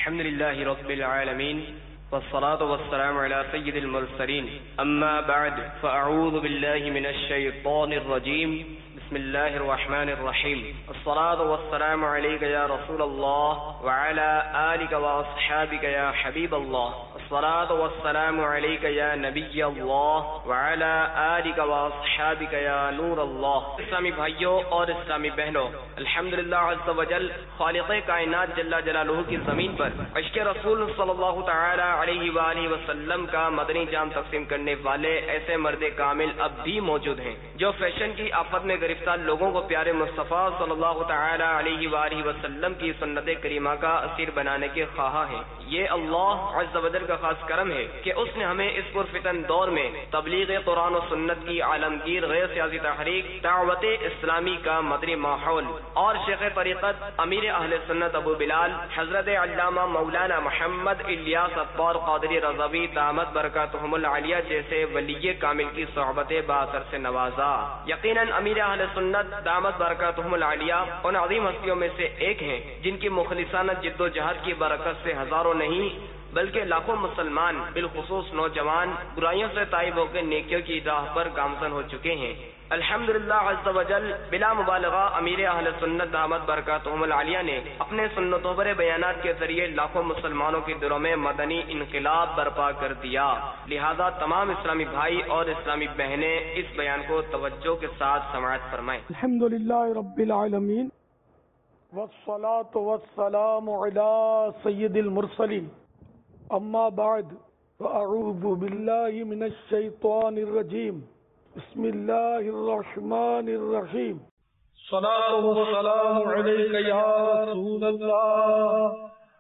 الحمد لله رب العالمين والصلاة والسلام على سيد المرسلين أما بعد فأعوذ بالله من الشيطان الرجيم بسم الله الرحمن الرحيم الصلاة والسلام عليك يا رسول الله وعلى آلك وأصحابك يا حبيب الله الصلاة والسلام عليك يا نبي الله وعلى آلك وأصحابك يا نور الله. اسلامی بھائیوں اور اسلامی بہنوں، الحمدللہ عز وجل خالق کائنات جل جلالہ کی زمین پر عشق رسول صلی اللہ تعالی علیہ وآلہ وسلم کا مدنی جام تقسیم کرنے والے ایسے مرد کامل اب بھی موجود ہیں جو فیشن کی آفت میں گرفتار لوگوں کو پیارے مصطفیٰ صلی اللہ تعالی علیہ وآلہ وسلم کی سنت کریمہ کا اسیر بنانے کے خواہاں ہیں. یہ اللہ عز وجل کا خاص کرم ہے کہ اس نے ہمیں اس پرفتن دور میں تبلیغ قرآن و سنت کی عالمگیر غیر سیاسی تحریک دعوت اسلامی کا مدنی ماحول اور شیخ طریقت امیر اہل سنت ابو بلال حضرت علامہ مولانا محمد الیاس اطوار قادری رضوی دامت برکاتہم العالیہ جیسے ولی کامل کی صحبت باثر سے نوازا. یقیناً امیر اہل سنت دامت برکاتہم العالیہ ان عظیم ہستیوں میں سے ایک ہیں جن کی مخلصانہ جد و جہد کی برکت سے ہزاروں نہیں بلکہ لاکھوں مسلمان بالخصوص نوجوان برائیوں سے تائب ہو کے نیکیوں کی راہ پر گامزن ہو چکے ہیں. الحمدللہ عز وجل بلا مبالغہ امیر اہل سنت دامت برکاتہم العالیہ نے اپنے سنتوں پر بیانات کے ذریعے لاکھوں مسلمانوں کے دلوں میں مدنی انقلاب برپا کر دیا. لہذا تمام اسلامی بھائی اور اسلامی بہنیں اس بیان کو توجہ کے ساتھ سماعت فرمائیں. الحمدللہ رب العالمین والصلاة والسلام علی سید المرسلین اما بعد فاعوذ باللہ من الشیطان الرجیم بسم اللہ الرحمن الرحیم صلاة والسلام علیک یا رسول اللہ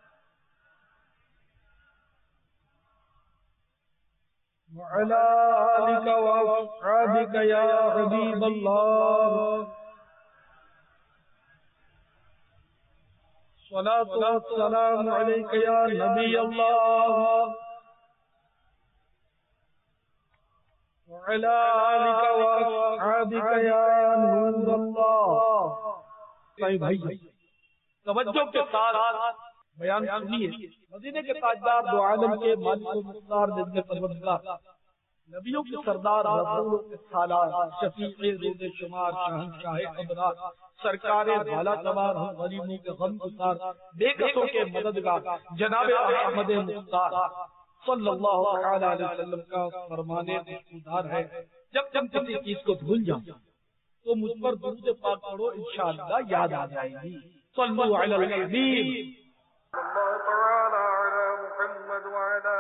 وعلی آلک واصحابک یا حبیب اللہ صلاة والسلام علیک یا نبی اللہ وعلی آلک واصحابک یا نور اللہ. بھائی توجہ کے ساتھ بیان سنیے. مدینے کے تاجدار دو عالم کے مالک و مختار جل پروردگار نبیوں کے سردار رسولوں کے سالار شفیع روز شمار شہنشاہ ابرار سرکار بالا سوار ہم غریبوں کے غم گسار بے کسوں کے مددگار جناب احمد مختار صلی اللہ تعالی علیہ وسلم کا فرمانے خوددار ہے جب تم کسی چیز کو بھول جاؤ تو مجھ پر درود پاک پڑھو انشاءاللہ یاد آ جائے گی. صلو علی الحبیب اللہ تعالی علی محمد وعلی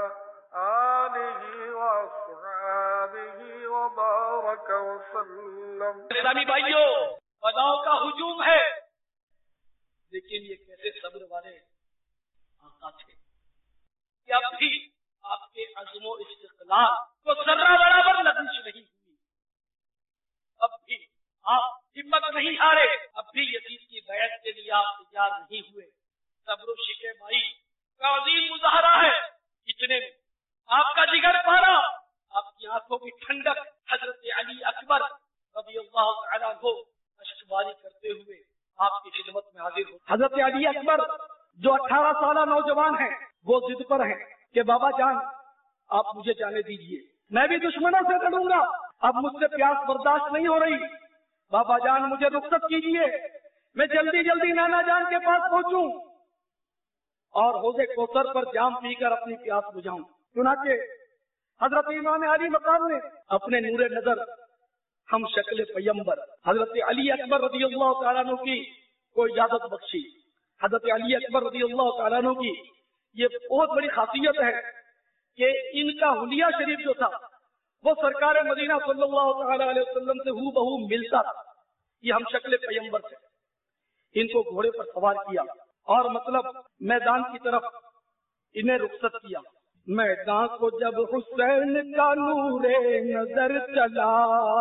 آلہ وصحبہ وبارک وسلم. اسلامی بھائیوں، بناؤ کا ہجوم ہے لیکن یہ کیسے صبر والے آقا تھے کہ اب بھی آپ کے عزم و استقلال کو ذرہ برابر لغزش نہیں ہوئی. اب بھی آپ ہمت نہیں ہارے. اب بھی یزید کی بیعت کے لیے آپ تیار نہیں ہوئے. صبر و شکیبائی کا عظیم مظاہرہ ہے. اتنے آپ کا جگر پارا، آپ کی آنکھوں کی ٹھنڈک حضرت علی اکبر رضی اللہ تعالیٰ عنہ اشکباری کرتے ہوئے آپ کی خدمت میں حاضر ہو. حضرت علی اکبر جو 18 سالہ نوجوان ہیں وہ ضد پر ہیں کہ بابا جان آپ مجھے جانے دیجئے، میں بھی دشمنوں سے لڑوں گا، اب مجھ سے پیاس برداشت نہیں ہو رہی، بابا جان مجھے رخصت کیجئے، میں جلدی جلدی نانا جان کے پاس پہنچوں اور حوض کوثر پر جام پی کر اپنی پیاس بجھاؤں. چنانچہ حضرت امام علی مقام نے اپنے نور نظر ہم شکل پیمبر حضرت علی اکبر رضی اللہ تعالیٰ عنہ کی کو اجازت بخشی. حضرت علی اکبر رضی اللہ تعالیٰ عنہ کی یہ بہت بڑی خاصیت ہے کہ ان کا حلیہ شریف جو تھا وہ سرکار مدینہ صلی اللہ تعالیٰ علیہ وسلم سے ہو بہو ملتا تھا. یہ ہم شکل پیمبر سے ان کو گھوڑے پر سوار کیا اور مطلب میدان کی طرف انہیں رخصت کیا. میدان کو جب حسین کا نور نظر چلا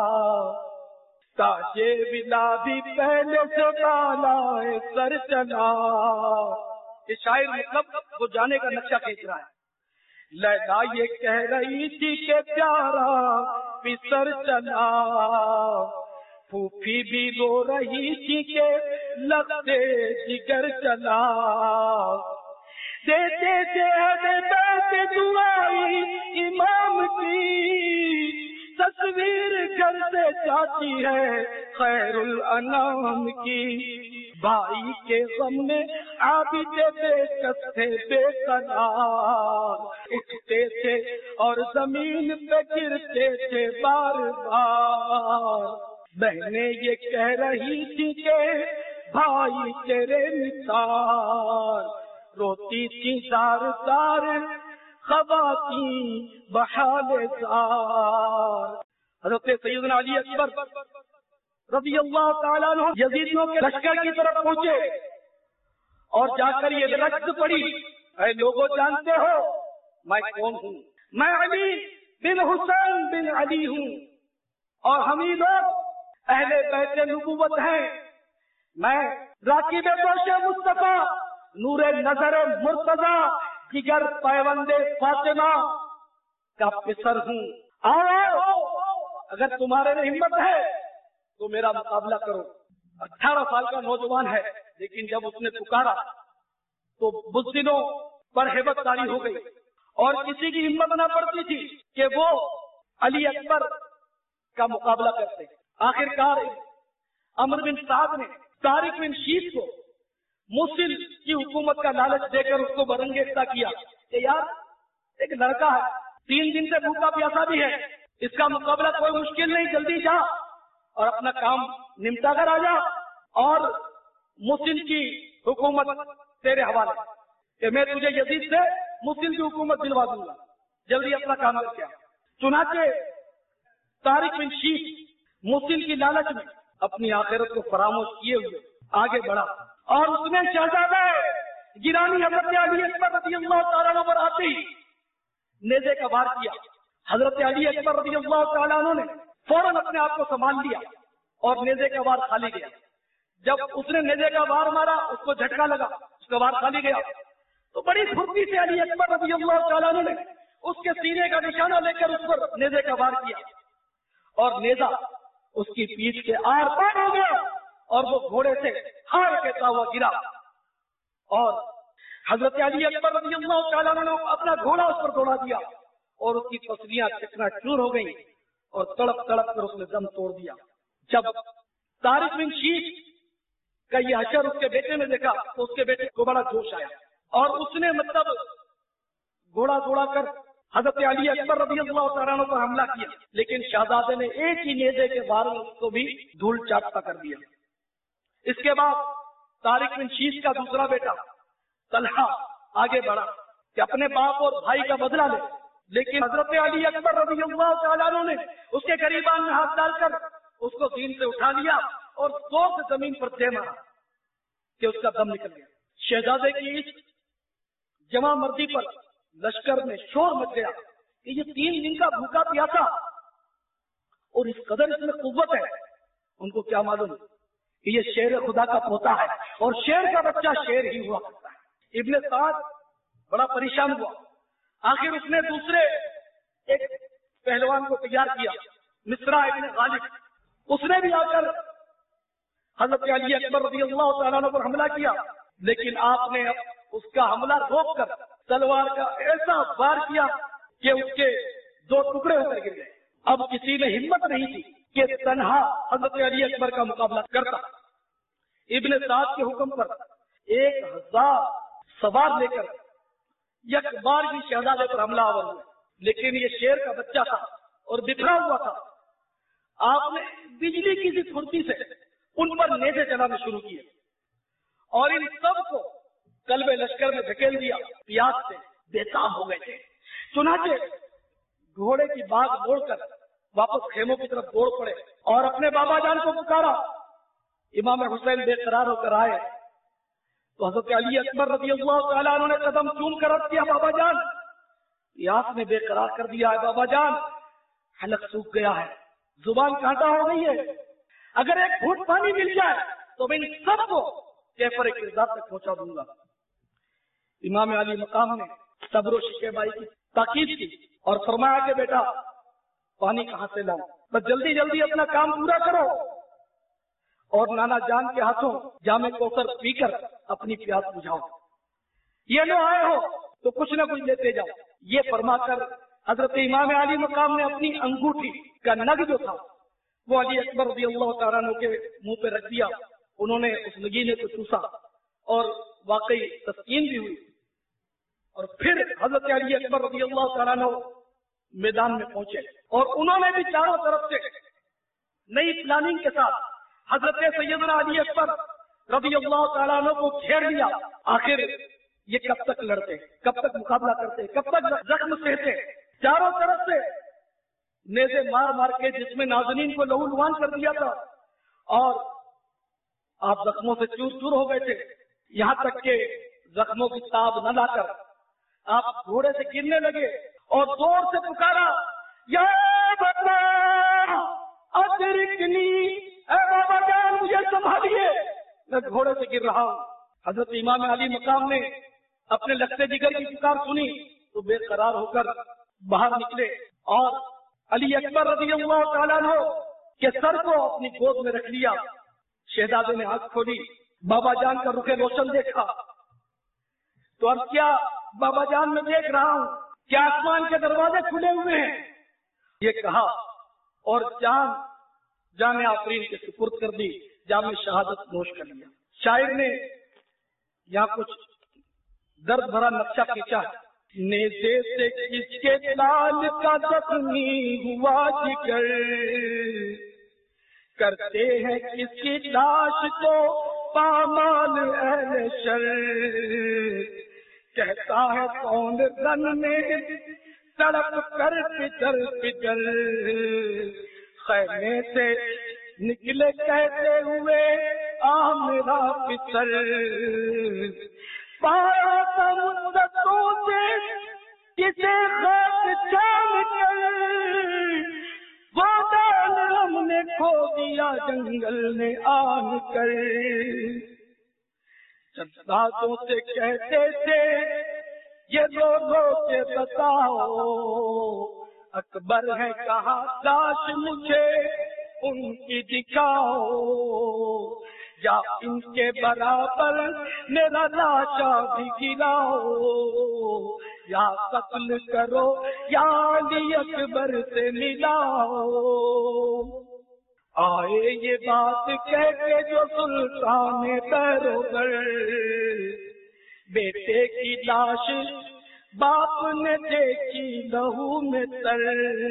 تاجے ولا بھی پہلے سے بالا سر چلا. یہ شاعر مطلب وہ جانے کا نقشہ کھینچ رہا ہے. لیلا یہ کہہ رہی تھی کہ پیارا پسر چلا، پھوپھی بھی رو رہی تھی کہ لگتے جگر چلا. دیتے تھے اہل بیت دعائی امام کی، تصویر گھر سے جاتی ہے خیر الانام کی، بھائی کے غم میں عابد بے کس تھے بے قرار، اٹھتے تھے اور زمین پہ گرتے تھے بار بار، بہنیں یہ کہہ رہی تھی کہ بھائی تیرے نثار، روتی تھی زار زار خواتین بحال زار۔ حضرت سیدنا علی اکبر رضی اللہ تعالیٰ عنہ یزیدیوں کے لشکر کی طرف پہنچے اور جا کر یہ لفظ پڑھی، اے لوگوں جانتے ہو میں کون ہوں؟ میں علی بن حسین بن علی ہوں اور ہم ہی لوگ اہل بیت نبوت ہیں، میں راکب گوش مصطفیٰ نور نظر مرتضیٰ جگر پیوند فاطمہ کا پسر ہوں، آؤ اگر تمہارے میں ہمت ہے تو میرا مقابلہ کرو۔ 18 سال کا نوجوان ہے، لیکن جب اس نے پکارا تو بزدلوں پر ہیبت طاری ہو گئی اور کسی کی ہمت نہ پڑتی تھی کہ وہ علی اکبر کا مقابلہ کرتے۔ آخر کار عمرو بن سعد نے طارق بن شیس کو موصل کی حکومت کا لالچ دے کر اس کو برنگیختہ کیا کہ یار ایک لڑکا ہے، 3 دن سے بھوکا پیاسا بھی ہے، اس کا مقابلہ کوئی مشکل نہیں، جلدی جا اور اپنا کام نمٹا کر آ جا اور موصل کی حکومت تیرے حوالے کہ میں تجھے یزید سے موصل کی حکومت دلوا دوں گا، جلدی اپنا کام کر کے آ۔ چنانچہ طارق بن شیس موصل کی لالچ میں اپنی آخرت کو فراموش کیے ہوئے آگے بڑھا اور اس نے شہزادہ گیلانی حضرت علی اکبر رضی اللہ تعالیٰ عنہ پر آتے ہی نیزے کا وار کیا۔ حضرت علی اکبر رضی اللہ تعالیٰ عنہ نے فوراً اپنے آپ کو سنبھال لیا اور نیزے کا وار خالی گیا۔ جب اس نے نیزے کا وار مارا اس کو جھٹکا لگا، اس کا وار خالی گیا تو بڑی پھرتی سے علی اکبر رضی اللہ تعالیٰ عنہ نے اس کے سینے کا نشانہ لے کر اس پر نیزے کا وار کیا اور نیزہ اس کی پیٹھ کے آر پار ہو گیا اور وہ گھوڑے سے ہار کہتا ہوا گرا اور حضرت علی اکبر رضی اللہ تعالیٰ عنہ نے اپنا گھوڑا اس پر دوڑا دیا اور اس کی پسلیاں چکنا چور ہو گئی اور تڑپ تڑپ کر اس نے دم توڑ دیا۔ جب طارق بن شیس کا یہ حشر اس کے بیٹے نے دیکھا تو اس کے بیٹے کو بڑا جوش آیا اور اس نے مطلب گھوڑا دوڑا کر حضرت علی اکبر رضی اللہ تعالیٰ عنہ پر حملہ کیا، لیکن شہزادے نے ایک ہی نیزے کے وار میں اس کو بھی دھول چاٹتا کر دیا۔ اس کے بعد طارق بن شیس کا دوسرا بیٹا طلحہ آگے بڑھا کہ اپنے باپ اور بھائی کا بدلہ لے، لیکن حضرت علی اکبر رضی اللہ تعالیٰ عنہ نے اس کے گریبان میں ہاتھ ڈال کر اس کو زین سے اٹھا لیا اور زور سے زمین پر دے مارا کہ اس کا دم نکل گیا۔ شہزادے کی اس جمع مردی پر لشکر میں شور مچ گیا کہ یہ 3 دن کا بھوکا پیاسا اور اس قدر اس میں قوت ہے، ان کو کیا معلوم کہ یہ شیر خدا کا پوتا ہے اور شیر کا بچہ شیر ہی ہوا کرتا ہے۔ ابن سعد بڑا پریشان ہوا، آخر اس نے دوسرے ایک پہلوان کو تیار کیا، مصرع ابن غالب، اس نے بھی آ کر حضرت علی اکبر رضی اللہ تعالیٰ عنہ پر حملہ کیا، لیکن آپ نے اس کا حملہ روک کر تلوار کا ایسا وار کیا کہ اس کے 2 ٹکڑے ہو کر گر گئے۔ اب کسی میں ہمت نہیں تھی کہ تنہا حضرت علی اکبر کا مقابلہ کرتا۔ ابن سعد کے حکم پر 1000 سوار لے کر یک بار کی شہزادے پر حملہ آور ہوا، لیکن یہ شیر کا بچہ تھا اور بکھرا ہوا تھا۔ آپ نے بجلی کی سی پھرتی سے ان پر نیزے چلانے شروع کیے اور ان سب کو قلب لشکر میں دھکیل دیا، پیاس سے بےتاب ہو گئے تھے۔ چنانچہ گھوڑے کی باغ موڑ کر واپس خیموں کی طرف دوڑ پڑے اور اپنے بابا جان کو پکارا۔ امام حسین بے قرار ہو کر آئے تو حضرت علی اکبر رضی اللہ تعالیٰ عنہ نے قدم چوم کر عرض کیا، بابا جان پیاس نے بے قرار کر دیا ہے، بابا جان حلق سوکھ گیا ہے، زبان کانٹا ہو گئی ہے، اگر ایک گھونٹ پانی مل جائے تو میں ان سب کو کیفر کردار تک پہنچا دوں گا۔ امام علی مقام نے صبر و شکیبائی کی تاکید کی اور فرمایا کہ بیٹا پانی کہاں سے لاؤں، بس جلدی جلدی اپنا کام پورا کرو اور نانا جان کے ہاتھوں جام کوثر پی کر اپنی پیاس بجھاؤ۔ یہ لو آئے ہو تو کچھ نہ کچھ لیتے جاؤ. یہ فرما کر حضرت امام علی مقام نے اپنی انگوٹھی کا نگ جو تھا وہ علی اکبر رضی اللہ تعالیٰ عنہ کے منہ پہ رکھ دیا. انہوں نے اس نگینے کو چوسا اور واقعی تسکین بھی ہوئی. اور پھر حضرت علی اکبر رضی اللہ تعالیٰ عنہ میدان میں پہنچے اور انہوں نے بھی چاروں طرف سے نئی پلاننگ کے ساتھ حضرت سیدنا علی اکبر رضی اللہ تعالیٰ عنہ کو گھیر لیا. آخر یہ کب تک لڑتے, کب تک مقابلہ کرتے, کب تک زخم سہتے. چاروں طرف سے نیزے مار مار کے جس میں ناظرین کو لہو لہان کر دیا تھا اور آپ زخموں سے چور چور ہو گئے تھے. یہاں تک کہ زخموں کی تاب نہ لا کر آپ گھوڑے سے گرنے لگے اور زور سے پکارا, یا بابا ادرکنی, اے بابا جان مجھے سنبھالیے, میں گھوڑے سے گر رہا ہوں. حضرت امام علی مقام نے اپنے لگتے جگر کی پکار سنی تو بے قرار ہو کر باہر نکلے اور علی اکبر رضی اللہ تعالیٰ عنہ کے سر کو اپنی گود میں رکھ لیا. شہزادے نے آنکھ کھولی, بابا جان کا رخ روشن دیکھا تو عرض کیا, بابا جان میں دیکھ رہا ہوں کیا آسمان کے دروازے کھلے ہوئے ہیں. یہ کہا اور جان آفرین کے سپرد کر دی, جام شہادت نوش کر لیا. شاعر نے یہاں کچھ درد بھرا نقشہ کھینچا. نیزے سے کس کے لال کا زخمی ہوا جگر, کرتے ہیں کس کی لاش کو پامال اہل شر, کہتا ہے کون رن میں سڑک پر پچر پچر, خیمے سے نکلے کہتے ہوئے آ میرا پسر, پایا سمندروں سے کسے خاک چھان کر, وہ دان ہم نے کھو دیا جنگل میں آن کر. جذباتوں سے کہتے تھے یہ رو رو کے بتاؤ, اکبر ہے کہاں لاش مجھے ان کی دکھاؤ, یا ان کے برابر میرا لاشا بھی گراؤ, یا قتل کرو یا علی اکبر سے ملاؤ. آئے یہ بات کہہ کے جو سلطان پیروگر, بیٹے کی لاش باپ نے دیکھی لہو میں تر,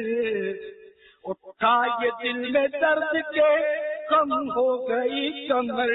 اٹھا یہ دل میں درد کے کم ہو گئی کمر,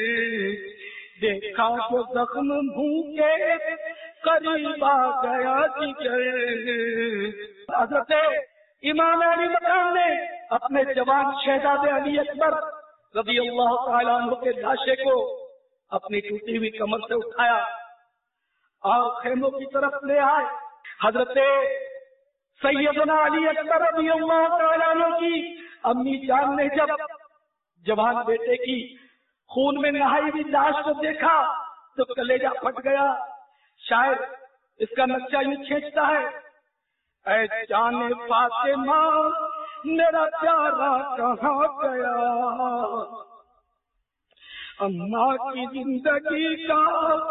دیکھا جو زخم منہ کے قریب آ گیا جگر. حضرت امام علی مقام نے اپنے جوان شہزادے علی اکبر رضی اللہ تعالیٰ عنہ کے لاشے کو اپنی ٹوٹی ہوئی کمر سے اٹھایا اور خیموں کی طرف لے آئے. حضرت سیدنا علی اکبر رضی اللہ تعالیٰ عنہ کی امی جان نے جب جوان بیٹے کی خون میں نہائی ہوئی لاش کو دیکھا تو کلیجہ پھٹ گیا. شاعر اس کا نقشہ یوں کھینچتا ہے, اے جان فاطمہ میرا پیارا کہاں گیا, اماں کی زندگی کا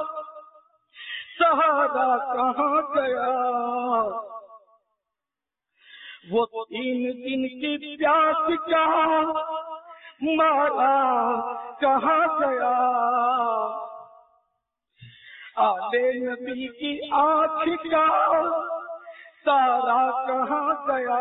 سہارا کہاں گیا, وہ 3 دن کی پیاس کا مارا کہاں گیا, آلے نبی کی آنکھ کا تارا کہاں گیا.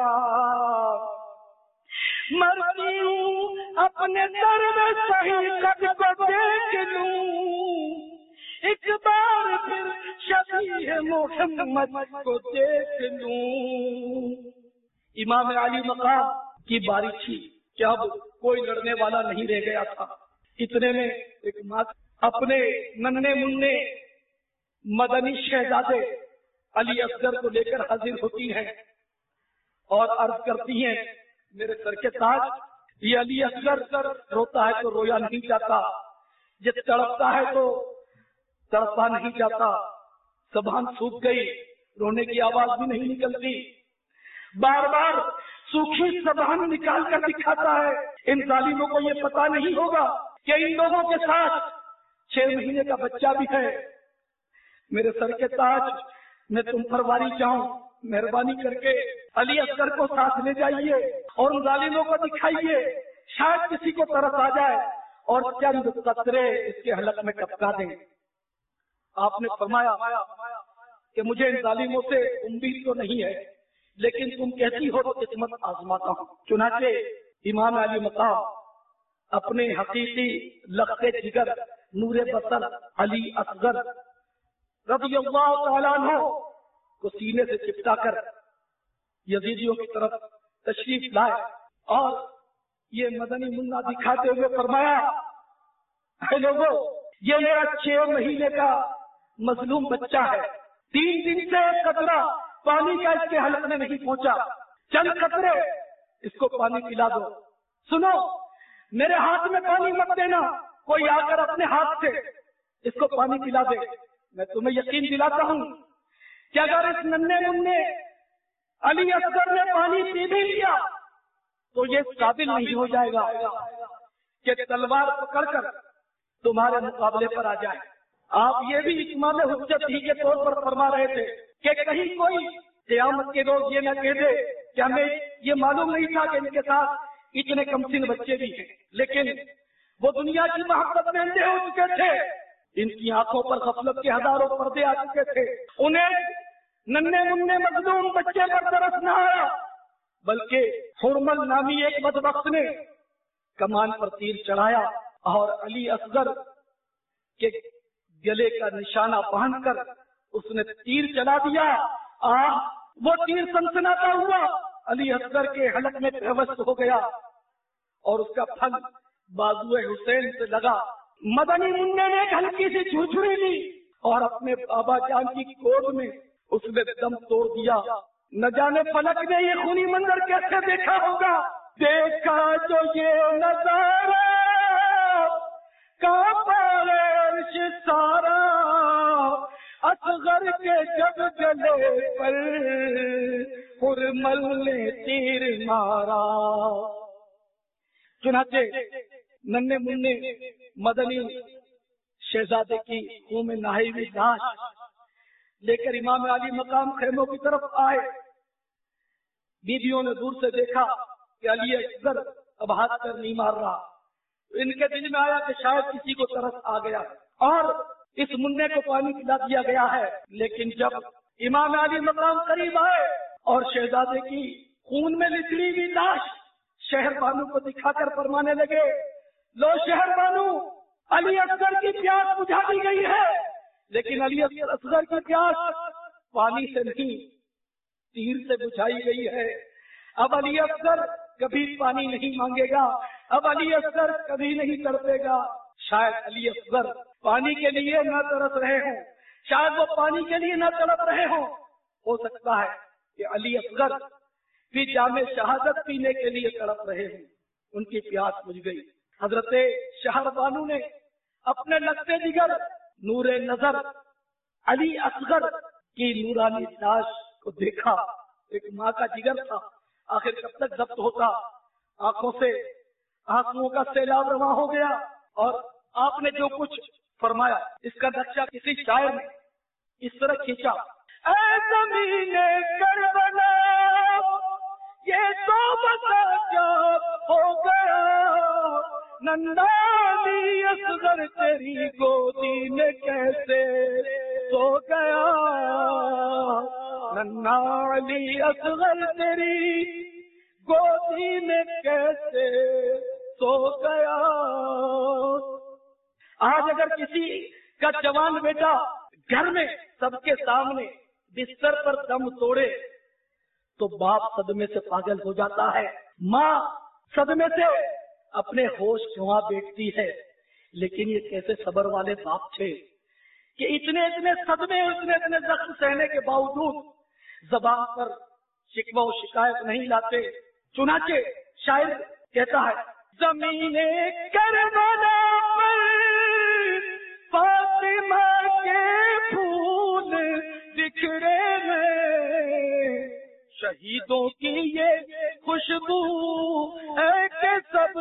مرتی ہوں اپنے در میں صحیح قد کو دیکھ لوں, ایک بار پھر شفیع محمد کو دیکھ لوں. امام علی مقام کی باری تھی کہ اب کوئی لڑنے والا نہیں رہ گیا تھا. اتنے میں ایک ماں اپنے ننھے مننے مدنی شہزادے علی اصغر کو لے کر حاضر ہوتی ہیں اور عرض کرتی ہیں, میرے سر کے تاج, یہ علی اصغر روتا ہے تو رویا نہیں جاتا, یہ تڑپتا ہے تو تڑپا نہیں جاتا. زبان سوکھ گئی, رونے کی آواز بھی نہیں نکلتی, بار بار سوکھی زبان نکال کر دکھاتا ہے. ان ظالموں کو یہ پتا نہیں ہوگا کہ ان لوگوں کے ساتھ 6 مہینے کا بچہ بھی ہے. میرے سر کے تاج، میں تم پر واری جاؤں، مہربانی کر کے علی اصغر کو ساتھ لے جائیے اور ان ظالموں کو دکھائیے، شاید کسی کو طرف آ جائے اور چند قطرے اس کے حلق میں ٹپکا دیں۔ آپ نے فرمایا کہ مجھے ان ظالموں سے امید تو نہیں ہے، لیکن تم کہتی ہو تو قسمت آزماتا ہوں۔ چنانچہ امام علی مقام اپنے حقیقی لخت جگر نور بصر علی اصغر رضی اللہ تعالیٰ عنہ کو سینے سے چپٹا کر یزیدیوں کی طرف تشریف لائے اور یہ مدنی منا دکھاتے ہوئے فرمایا، اے لوگوں، یہ میرا 6 مہینے کا مظلوم بچہ ہے، 3 دن سے ایک قطرہ پانی کا اس کے حلق میں نہیں پہنچا، چند قطرے اس کو پانی پلا دو۔ سنو، میرے ہاتھ میں پانی مت دینا، کوئی آ کر اپنے ہاتھ سے اس کو پانی پلا دے۔ میں تمہیں یقین دلاتا ہوں کہ اگر اس ننھے منھے علی اصغر نے پانی پی بھی لیا تو یہ قابل نہیں ہو جائے گا کہ تلوار پکڑ کر تمہارے مقابلے پر آ جائے۔ آپ یہ بھی اتمام حجت ہی کے طور پر فرما رہے تھے کہ کہیں کوئی قیامت کے روز یہ نہ کہہ دے کہ ہمیں یہ معلوم نہیں تھا کہ ان کے ساتھ اتنے کم سن بچے بھی ہیں، لیکن وہ دنیا کی محبت میں اندھے ہو چکے تھے، ان کی آنکھوں پر غفلت کے ہزاروں پردے آ چکے تھے، انہیں ننھے منھے مظلوم بچے پر ترس نہ آیا، بلکہ حرمل نامی ایک بدبخت نے کمان پر تیر چڑھایا اور علی اصغر کے گلے کا نشانہ باندھ کر اس نے تیر چلا دیا۔ وہ تیر سنسناتا ہوا علی اصغر کے حلق میں پیوست ہو گیا اور اس کا پھل بازو حسین سے لگا۔ مدنی منہ نے ایک ہلکی سی جھوجھڑی لی اور اپنے بابا جان کی گود میں اس نے دم توڑ دیا۔ نہ جانے فلک نے یہ خونی منظر کیسے دیکھا ہوگا، دیکھا جو یہ نظارہ کانپا عرش سارا، اصغر کے جب گلے پر حرمل نے تیر مارا۔ چنانچہ ننھے منھے مدنی شہزادے کی خون میں نہائی ہوئی لاش لے کر امام علی مقام خیموں کی طرف آئے۔ بیویوں نے دور سے دیکھا کہ علی اصغر اب ہاتھ کر نہیں مار رہا، ان کے دل میں آیا کہ شاید کسی کو ترس آ گیا اور اس منہ کو پانی پلا دیا گیا ہے۔ لیکن جب امام علی مقام قریب آئے اور شہزادے کی خون میں لتڑی ہوئی لاش شہر بانو کو دکھا کر فرمانے لگے، لو شہر بانو، علی اصغر کی پیاس بجھا دی گئی ہے، لیکن علی اصغر کی پیاس پانی سے نہیں تیر سے بجھائی گئی ہے۔ اب علی اصغر کبھی پانی نہیں مانگے گا، اب علی اصغر کبھی نہیں تڑپے گا۔ شاید علی اصغر پانی کے لیے نہ ترس رہے ہوں، شاید وہ پانی کے لیے نہ تڑپ رہے ہوں، ہو سکتا ہے کہ علی اصغر بھی جام شہادت پینے کے لیے تڑپ رہے ہوں، ان کی پیاس بجھ گئی۔ حضرت شہر بانو نے اپنے لگتے جگر نور نظر علی اصغر کی نورانی لاش کو دیکھا۔ ایک ماں کا جگر تھا، آخر کب تک ضبط ہوتا، آنکھوں سے آنسوؤں کا سیلاب رواں ہو گیا اور آپ نے جو کچھ فرمایا اس کا نقشہ کسی شاعر نے اس طرح کھینچا، اے زمین کربلا یہ تو بتا کیا ہو گیا، ننھالی اصغر تیری گودی میں کیسے سو گیا، ننھالی اصغر تیری گودی میں کیسے سو گیا۔ آج اگر کسی کا جوان بیٹا گھر میں سب کے سامنے بستر پر دم توڑے تو باپ صدمے سے پاگل ہو جاتا ہے، ماں صدمے سے اپنے ہوش گنوا بیٹھتی ہے، لیکن یہ کیسے صبر والے باپ تھے کہ اتنے صدمے اتنے زخم سہنے کے باوجود زبان پر شکوہ و شکایت نہیں لاتے۔ چنانچہ شاعر کہتا ہے، زمین کربلا پر فاطمہ کے پھول بکھرے ہیں، شہیدوں کی یہ خوشبو ہے کہ سب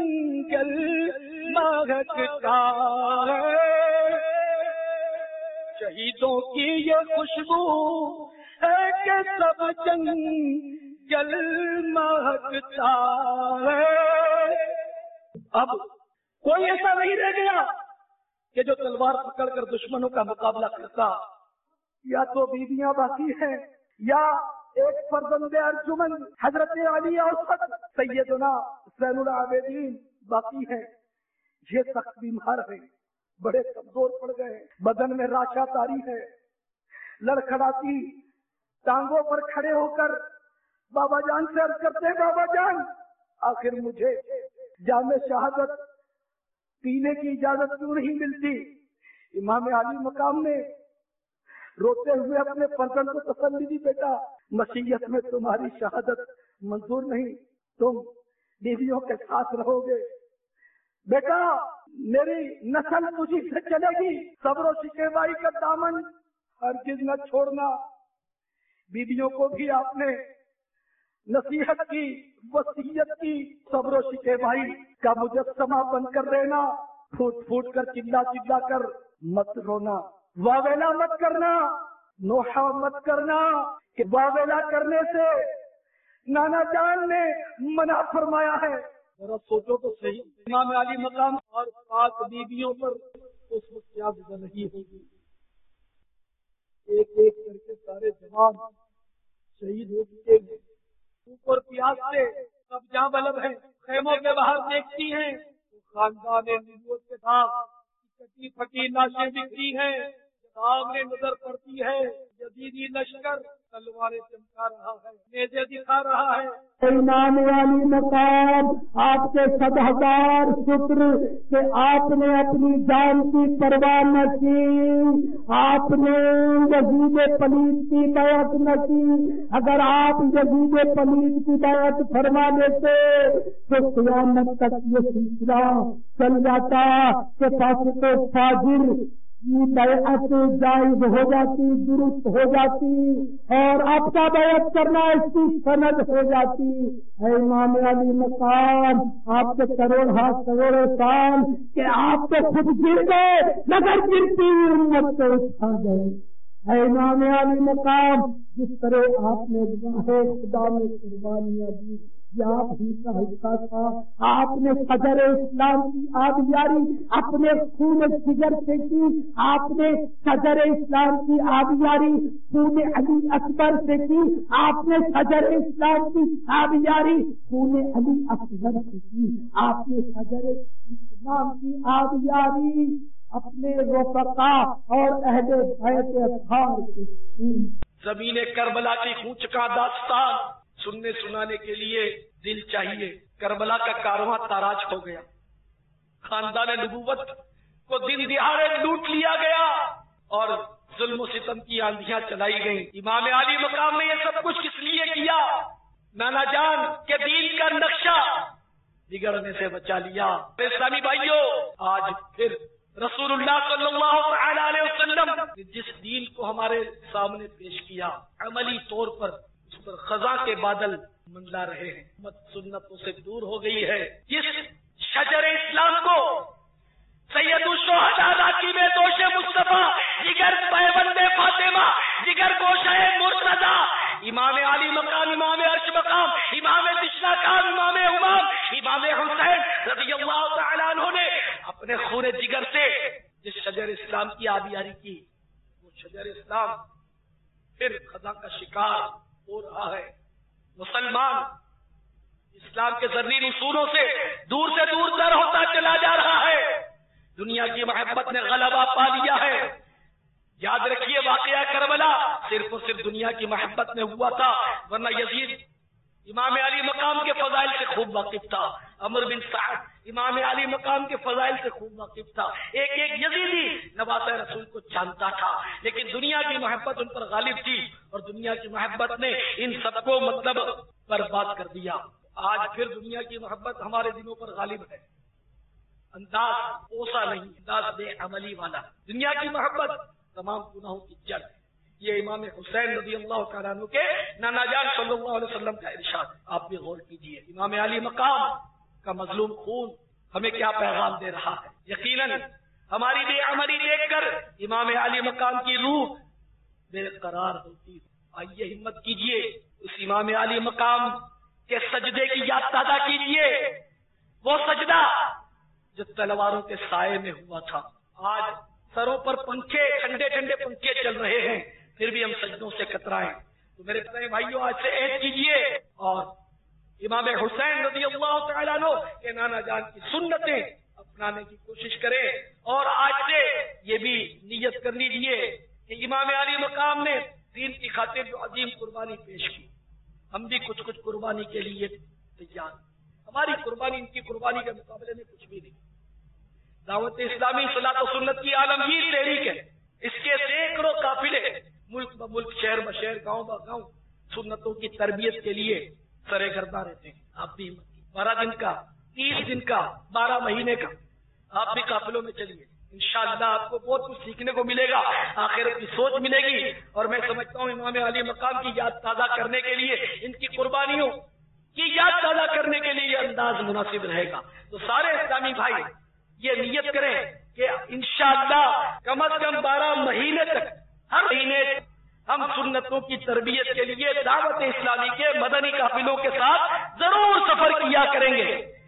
جنگل مہکتا ہے، شہیدوں کی یہ خوشبو ہے کہ سب جنگل مہکتا ہے۔ اب کوئی ایسا نہیں رہ گیا کہ جو تلوار پکڑ کر دشمنوں کا مقابلہ کرتا، یا تو بیویاں باقی ہیں یا ایک فرزند ارجمن حضرت علی اوسط سیدنا زین العابدین باقی ہیں۔ یہ سخت بیمار ہیں، بڑے کمزور پڑ گئے، بدن میں راشا تاری ہے، لڑکھڑاتی ٹانگوں پر کھڑے ہو کر بابا جان سے عرض کرتے ہیں، بابا جان آخر مجھے جام شہادت پینے کی اجازت کیوں نہیں ملتی؟ امام علی مقام نے روتے ہوئے اپنے فرزند کو تسلی دی، بیٹا مشیت میں تمہاری شہادت منظور نہیں، تم بیویوں کے ساتھ رہو گے، بیٹا میری نسل تجھی سے چلے گی، صبر و شکیبائی کا دامن ہرگز نہ چھوڑنا۔ بیویوں کو بھی آپ نے نصیحت کی، وصیت کی، صبر و شکیبائی کا مجسمہ بن کر رہنا، پھوٹ پھوٹ کر چلا چلا کر مت رونا، واویلا مت کرنا، نوحہ مت کرنا کہ واویلا کرنے سے نانا جان نے منع فرمایا ہے۔ ذرا سوچو تو صحیح، امام علی مقام اور پاک بیویوں پر اس وقت کیا گزر رہی ہوگی۔ ایک ایک کر کے سارے جوان شہید ہو چکے ہیں، اوپر پیاس سے سب جاں بلب ہیں، خیموں کے باہر دیکھتی ہیں خاندان نبوت کے ساتھ کٹی پھٹی لاشیں دکھتی ہیں، سامنے نظر پڑتی ہے یزیدی لشکر تلواریں چمکا رہا ہے، نیزے دکھا رہا ہے۔ امام علی مقام آپ کے 100,000 شکر کہ آپ نے اپنی جان کی پرواہ نہ کی، آپ نے یزید پلید کی بیعت نہ کی۔ اگر آپ یزید پلید کی بیعت فرما لیتے تو قیامت تک یہ سلسلہ چل جاتا کہ فاسق و فاجر کی بیعت جائز ہو جاتی، درست ہو جاتی، اور آپ کا بیعت کرنا اس کی سند ہو جاتی۔ اے امام علی مقام آپ کے کروڑ سال کہ آپ تو خود گر گئے مگر گرتی امت کو اٹھا گئے۔ اے امام علی مقام جس طرح آپ نے خدا میں قربانیاں دی، یہ آپ ہی کا حصہ تھا۔ آپ نے صدر اسلام کی آبیاری اپنے خون جگر سے کی، آپ نے صدر اسلام کی آبیاری خون علی اکبر سے کی، آپ نے صدر اسلام کی آبیاری خون علی اکبر سے کی، آپ نے صدر اسلام کی آبیاری اپنے رفقا اور اہل بیت اطہار سے کی۔ زمین کربلا کی خون چکا داستان سننے سنانے کے لیے دل چاہیے۔ کربلا کا کارواں تاراج ہو گیا، خاندان نبوت کو دن دہاڑے لوٹ لیا گیا اور ظلم و ستم کی آندھیاں چلائی گئیں۔ امام علی مقام نے یہ سب کچھ کس لیے کیا؟ نانا جان کے دین کا نقشہ بگڑنے سے بچا لیا۔ اسلامی بھائیوں، آج پھر رسول اللہ صلی اللہ علیہ وسلم نے جس دین کو ہمارے سامنے پیش کیا، عملی طور پر اس پر خزاں کے بادل منڈلا رہے ہیں، امت سنتوں سے دور ہو گئی ہے۔ جس شجر اسلام کو سید الشہداء راکی میں دوش مصطفیٰ، جگر پیوند فاطمہ، جگر گوشہ مرتضی، امام علی مقام، امام عرش مقام، امام دشنا کام، امام امام، امام حسین رضی اللہ تعالیٰ عنہ نے اپنے خون جگر سے جس شجر اسلام کی آبیاری کی، وہ شجر اسلام پھر خزاں کا شکار ہو رہا ہے۔ مسلمان اسلام کے ذرین اصولوں سے دور تر ہوتا چلا جا رہا ہے۔ دنیا کی محبت نے غلبہ پا لیا ہے۔ یاد رکھیے واقعہ کربلا صرف اور صرف دنیا کی محبت میں ہوا تھا، ورنہ یزید امام علی مقام کے فضائل سے خوب واقف تھا، عمر بن سعد امام علی مقام کے فضائل سے خوب واقف تھا، ایک ایک یزیدی نواسہ رسول کو جانتا تھا، لیکن دنیا کی محبت ان پر غالب تھی اور دنیا کی محبت نے ان سب کو برباد کر دیا۔ آج پھر دنیا کی محبت ہمارے دلوں پر غالب ہے، انداز اوسا نہیں، انداز بے عملی والا۔ دنیا کی محبت تمام گناہوں کی جڑ ہے۔ یہ امام حسین رضی اللہ تعالیٰ عنہ کے نانا جان صلی اللہ علیہ وسلم کا ارشاد، آپ بھی غور کیجئے۔ امام علی مقام کا مظلوم خون ہمیں کیا پیغام دے رہا ہے؟ یقیناً ہماری بے عملی دیکھ کر امام علی مقام کی روح بے قرار ہوتی ہے۔ آئیے ہمت کیجئے، اس امام علی مقام کے سجدے کی یاد تازہ کیجئے، وہ سجدہ جو تلواروں کے سائے میں ہوا تھا۔ آج سروں پر پنکھے، ٹھنڈے ٹھنڈے پنکھے چل رہے ہیں، پھر بھی ہم سجدوں سے کترائیں۔ تو میرے پیارے بھائیوں، آج سے عہد کیجئے اور امام حسین رضی اللہ تعالیٰ عنہ کے نانا جان کی سنتیں اپنانے کی کوشش کریں، اور آج سے یہ بھی نیت کر لیجئے کہ امام علی مقام نے دین کی خاطر جو عظیم قربانی پیش کی، ہم بھی کچھ کچھ قربانی کے لیے تیار۔ ہماری قربانی ان کی قربانی کے مقابلے میں کچھ بھی نہیں۔ دعوت اسلامی صلاۃ و سنت کی عالمگیر تحریک ہے، اس کے سینکڑوں قافلے ملک ب ملک، شہر ب شہر، گاؤں ب گاؤں سنتوں کی تربیت کے لیے سرے گرداں رہتے ہیں۔ آپ بھی 12 دن کا، 30 دن کا، 12 مہینے کا آپ بھی قافلوں میں چلیے، انشاءاللہ آپ کو بہت کچھ سیکھنے کو ملے گا، آخرت کی سوچ ملے گی۔ اور میں سمجھتا ہوں امام علی مقام کی یاد تازہ کرنے کے لیے، ان کی قربانیوں کی یاد تازہ کرنے کے لیے یہ انداز مناسب رہے گا۔ تو سارے اسلامی بھائی یہ نیت کریں کہ انشاءاللہ کم از کم 12 مہینے تک ہر مہینے ہم سنتوں کی تربیت کے لیے دعوت اسلامی کے مدنی قافلوں کے ساتھ ضرور سفر کیا کریں گے۔